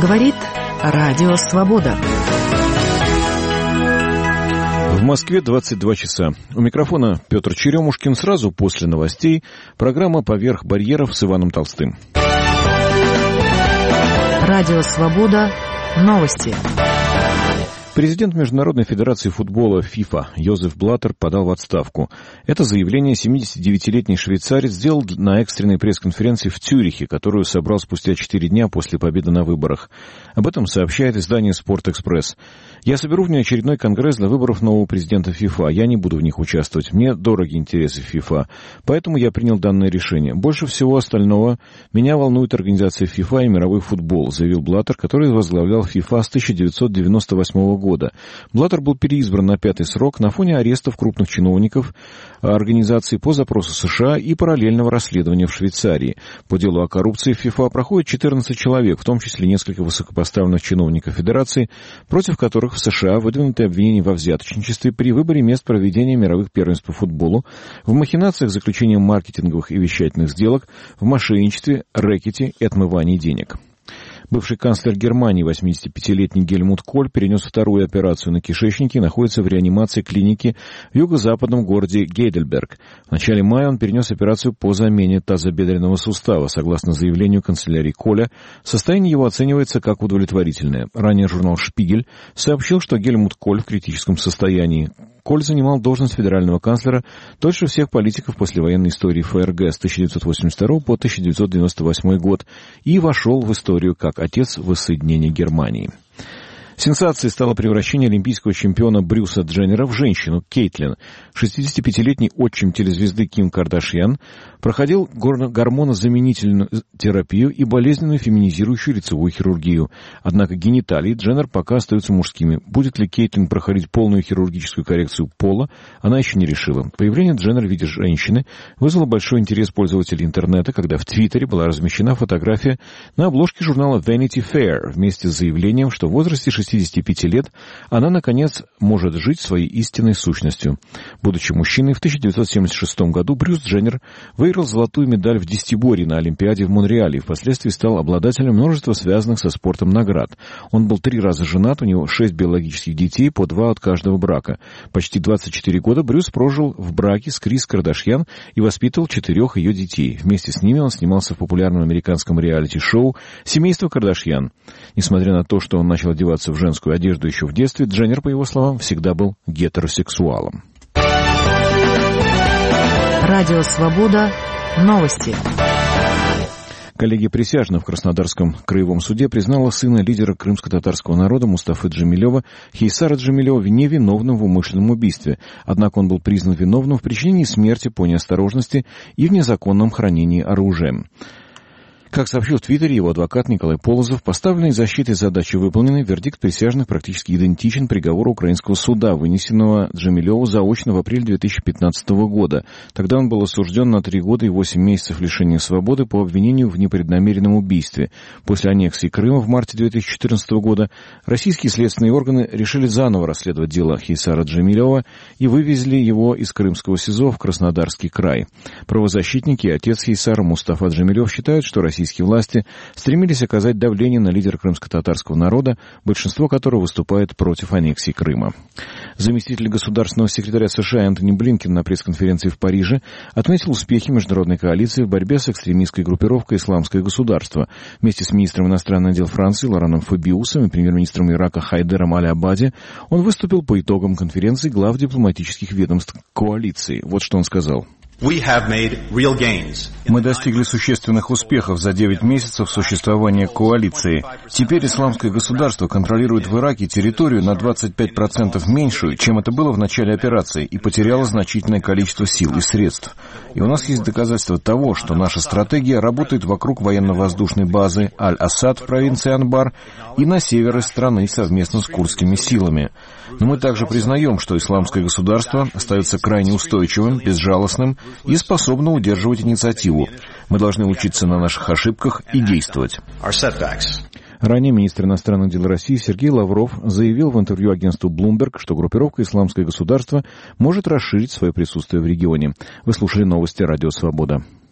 Говорит Радио Свобода. В Москве 22 часа. У микрофона Петр Черемушкин. Сразу после новостей программа «Поверх барьеров» с Иваном Толстым. Радио Свобода. Новости. Президент Международной федерации футбола FIFA Йозеф Блаттер подал в отставку. Это заявление 79-летний швейцарец сделал на экстренной пресс-конференции в Цюрихе, которую собрал спустя 4 дня после победы на выборах. Об этом сообщает издание «Спорт-Экспресс». «Я соберу внеочередной конгресс для выборов нового президента FIFA. Я не буду в них участвовать. Мне дороги интересы FIFA. Поэтому я принял данное решение. Больше всего остального меня волнует организация FIFA и мировой футбол», заявил Блаттер, который возглавлял FIFA с 1998 года. Блаттер был переизбран на 5-й срок на фоне арестов крупных чиновников организации по запросу США и параллельного расследования в Швейцарии. По делу о коррупции в FIFA проходит 14 человек, в том числе несколько высокопоставленных чиновников Федерации, против которых в США выдвинуты обвинения во взяточничестве при выборе мест проведения мировых первенств по футболу, в махинациях с заключением маркетинговых и вещательных сделок, в мошенничестве, рэкете и отмывании денег. Бывший канцлер Германии, 85-летний Гельмут Коль, перенес вторую операцию на кишечнике и находится в реанимации клиники в юго-западном городе Гейдельберг. В начале мая он перенес операцию по замене тазобедренного сустава. Согласно заявлению канцелярии Коля, состояние его оценивается как удовлетворительное. Ранее журнал «Шпигель» сообщил, что Гельмут Коль в критическом состоянии. Коль занимал должность федерального канцлера дольше всех политиков послевоенной истории ФРГ с 1982 по 1998 год и вошел в историю как отец воссоединения Германии. Сенсацией стало превращение олимпийского чемпиона Брюса Дженнера в женщину Кейтлин. 65-летний отчим телезвезды Ким Кардашьян проходил гормонозаменительную терапию и болезненную феминизирующую лицевую хирургию. Однако гениталии Дженнер пока остаются мужскими. Будет ли Кейтлин проходить полную хирургическую коррекцию пола, она еще не решила. Появление Дженнер в виде женщины вызвало большой интерес пользователей интернета, когда в Твиттере была размещена фотография на обложке журнала Vanity Fair вместе с заявлением, что в возрасте 65 лет она, наконец, может жить своей истинной сущностью. Будучи мужчиной, в 1976 году Брюс Дженнер выиграл золотую медаль в десятиборье на Олимпиаде в Монреале и впоследствии стал обладателем множества связанных со спортом наград. Он был 3 раза женат, у него 6 биологических детей, по 2 от каждого брака. Почти 24 года Брюс прожил в браке с Крис Кардашьян и воспитывал 4 ее детей. Вместе с ними он снимался в популярном американском реалити-шоу «Семейство Кардашьян». Несмотря на то, что он начал одеваться в женскую одежду еще в детстве, Дженнер, по его словам, всегда был гетеросексуалом. Радио Свобода. Новости. Коллегия присяжных в Краснодарском краевом суде признала сына лидера крымско-татарского народа Мустафы Джемилева, Хейсара Джемилева, невиновным в умышленном убийстве. Однако он был признан виновным в причинении смерти по неосторожности и в незаконном хранении оружия. Как сообщил в Твиттере его адвокат Николай Полозов, поставленные защитой задачи выполнены, вердикт присяжных практически идентичен приговору украинского суда, вынесенного Джемилеву заочно в апреле 2015 года. Тогда он был осужден на 3 года и 8 месяцев лишения свободы по обвинению в непреднамеренном убийстве. После аннексии Крыма в марте 2014 года российские следственные органы решили заново расследовать дело Хейсара Джемилева и вывезли его из крымского СИЗО в Краснодарский край. Правозащитники и отец Хейсара Мустафа Джемилев считают, что российские власти стремились оказать давление на лидера крымско-татарского народа, большинство которого выступает против аннексии Крыма. Заместитель государственного секретаря США Энтони Блинкен на пресс-конференции в Париже отметил успехи международной коалиции в борьбе с экстремистской группировкой «Исламское государство». Вместе с министром иностранных дел Франции Лораном Фабиусом и премьер-министром Ирака Хайдером Аль-Абади он выступил по итогам конференции глав дипломатических ведомств коалиции. Вот что он сказал. Мы достигли существенных успехов за 9 месяцев существования коалиции. Теперь исламское государство контролирует в Ираке территорию на 25% меньшую, чем это было в начале операции, и потеряло значительное количество сил и средств. И у нас есть доказательства того, что наша стратегия работает вокруг военно-воздушной базы Аль-Асад в провинции Анбар и на севере страны совместно с курдскими силами. Но мы также признаем, что исламское государство остается крайне устойчивым, безжалостным и способно удерживать инициативу. Мы должны учиться на наших ошибках и действовать. Ранее министр иностранных дел России Сергей Лавров заявил в интервью агентству Bloomberg, что группировка «Исламское государство» может расширить свое присутствие в регионе. Вы слушали новости Радио Свобода.